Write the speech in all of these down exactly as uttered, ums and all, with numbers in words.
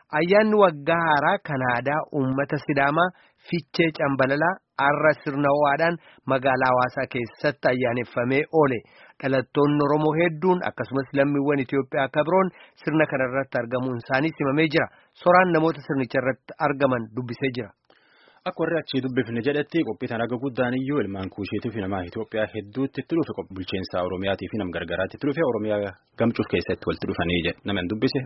Ayyaanni waggaa haaraa Kanaadaa uummata Sidaamaa Fichee Cambalalaa har'a sirna ho'aadhaan magaalaa Hawaasaa keessatti ayyaaneffamee oole. Dhalattoonni Oromoo hedduun akkasumas lammiiwwan Itoophiyaa kabroon sirna kana irratti argamuun isaanii simamee jira. Soraan namoota sirnicha irratti argaman dubbisee jira. Akka warri achii dubbifne jedhetti qophii tan akka guddaan iyyuu ilmaan kuusheetii fi nama Itoophiyaa hedduutti itti dhufe bulchiinsa Oromiyaatii fi nam gargaraatti itti dhufe Oromiyaa gamcuuf keessatti walitti dhufanii jedhe nama hin dubbise.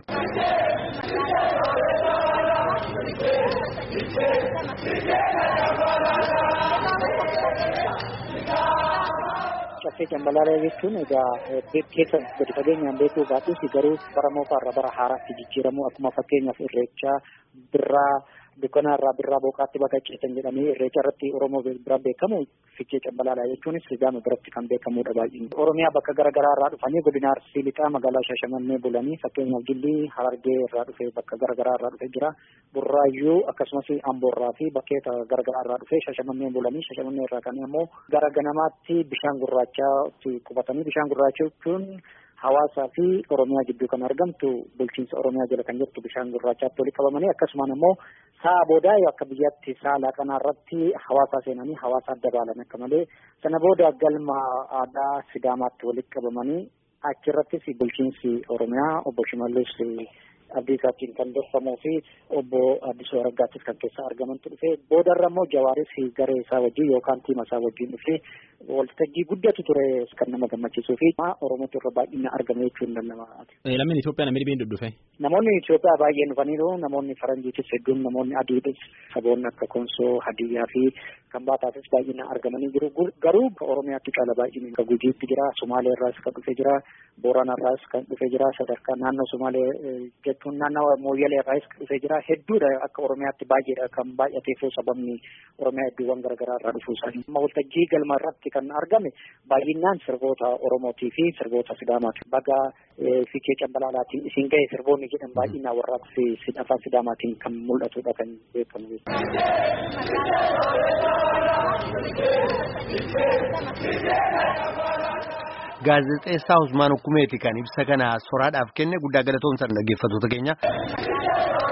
Caffee Cambalalaa jechuun egaa keessa gadi fageenyaan beekuu baatus garuu bara moofaa irraa bara haaraatti jijjiiramu akkuma fakkeenyaaf Irreechaa birraa dukkanaa irraa birraa booqaatti bakka ceetan jedhamee Irreecha irratti Oromoo bira beekamu Fichee Cambalalaa jechuunis Sidaama biratti kan beekamudha baay'een. Oromiyaa bakka garaagaraa irraa dhufanii godina Arsii Lixaa magaalaa Shaashamannee bulanii fakkeenyaaf Gillii Harargee irraa dhufe bakka garaagaraa irraa dhufe jira. Burraayyuu akkasumas Amboorraa fi bakkeeta garaagaraa irraa dhufe Shaashamannee bulanii Shaashamannee irraa kan immoo gara ganamaatti bishaan gurraachaa qubatanii bishaan gurraacha jechuun Hawaasaa fi Oromiyaa gidduu kan argamtu bulchiinsa Oromiyaa jala kan jirtu bishaan gurraachaatti walitti qabamanii akkasumaan immoo sa'a boodaa akka biyyaatti sa'a laaqanaa irratti Hawaasaa seenanii Hawaasaa dabaalan akka malee sana booda galma aadaa Sidaamaatti walitti qabamanii achirrattis bulchiinsi Oromiyaa obbo Shimallis Abdiisaatiin kan dorfamuu fi obbo Addisuu Araggaattis kan keessa argamantu dhufe boodarra immoo Jawaaris garee isaa wajjin yookaan tiima isaa wajjin dhufe waltajjii guddatu ture kan nama gammachiisuu fi Oromootu irra baay'ina argame jechuun danda'ama. Lammiin Itoophiyaa namni dhibiin dhufe. Namoonni Itoophiyaa baay'een dhufaniiru namoonni Faranjiitis hedduun namoonni adiidis saboonni akka Konsoo Hadiyyaa fi kan baataatis baay'ina argamanii jiru garuu Oromiyaatti caala baay'inni akka Gujiitti jira Somaalee irraas kan dhufe jira Booranaa irraas kan dhufe jira sadarkaa naannoo Somaalee jechuun naannoo Mooyyalee irraas kan dhufe jira hedduudha akka Oromiyaatti baay'eedha kan baay'ateefuu sababni Oromiyaa hedduuwwan garaagaraa irraa dhufuu isaanii. Waltajjii galma irratti kan argame baay'inaan sirboota Oromootii fi sirboota Sidaamaati. Baga Fichee Cambalalaatiin isin ga'e sirboonni jedhan baay'inaan warraaqsi afaan Sidaamaatiin kan mul'atudha kan beekamu. Gaazexeessaa Usmaan Hukumeeti kan ibsa kana soraadhaaf kenne guddaa galatoomsan dhaggeeffattoota keenya.